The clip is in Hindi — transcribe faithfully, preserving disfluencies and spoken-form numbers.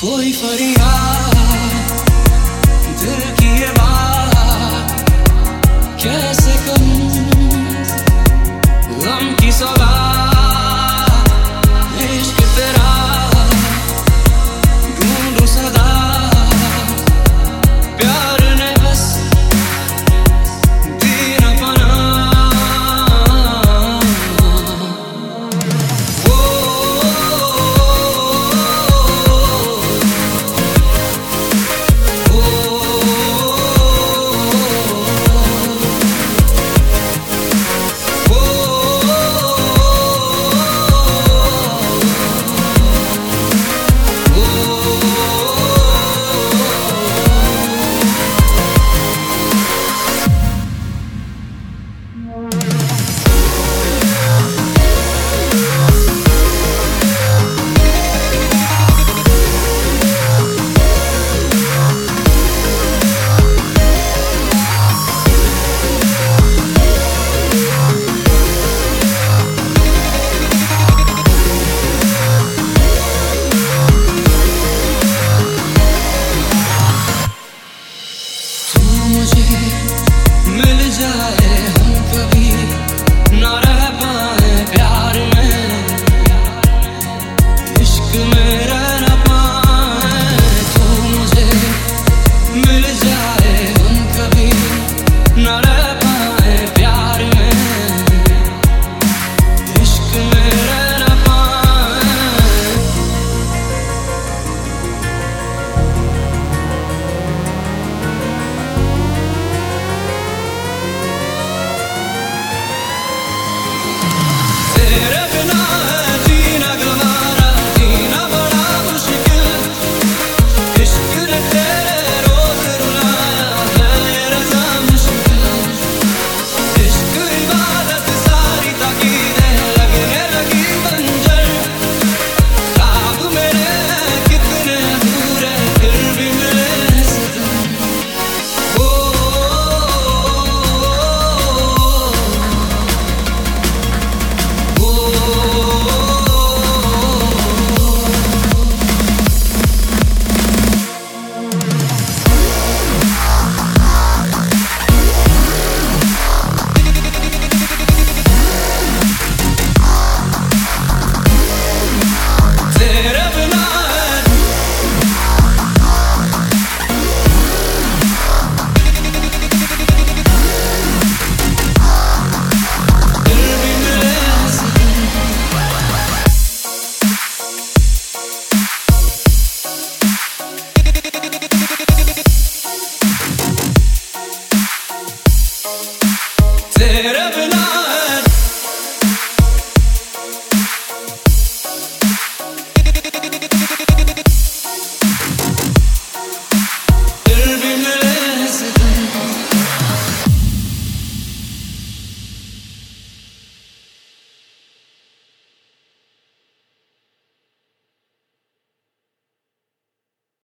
कोई फरियाद दिल की ये बात कैसे कहूँ, गम की सौगात इश्क तेरा ढूंढूं सदा, प्यार ने बस दी न पना। मिल जाए हम कभी ना रह पाए प्यार में, इश्क में रह न पाए। तू मुझे मिल जाए हम कभी ना रह पाए प्यार में, इश्क में रह न पाए। तेरे बिना है जीना गवारा, जीना बड़ा मुश्किल, इश्क ने तेरे रोज रुलाया है ये रज़ा मुश्किल। इश्क इबादत सारी ताकीद है, लगने लगी बंजर, ख्वाब मेरे हैं कितने अधूरे फिर भी मिले सनम। ओ तेरे बिना है फिर भी मिले सनम। तेरे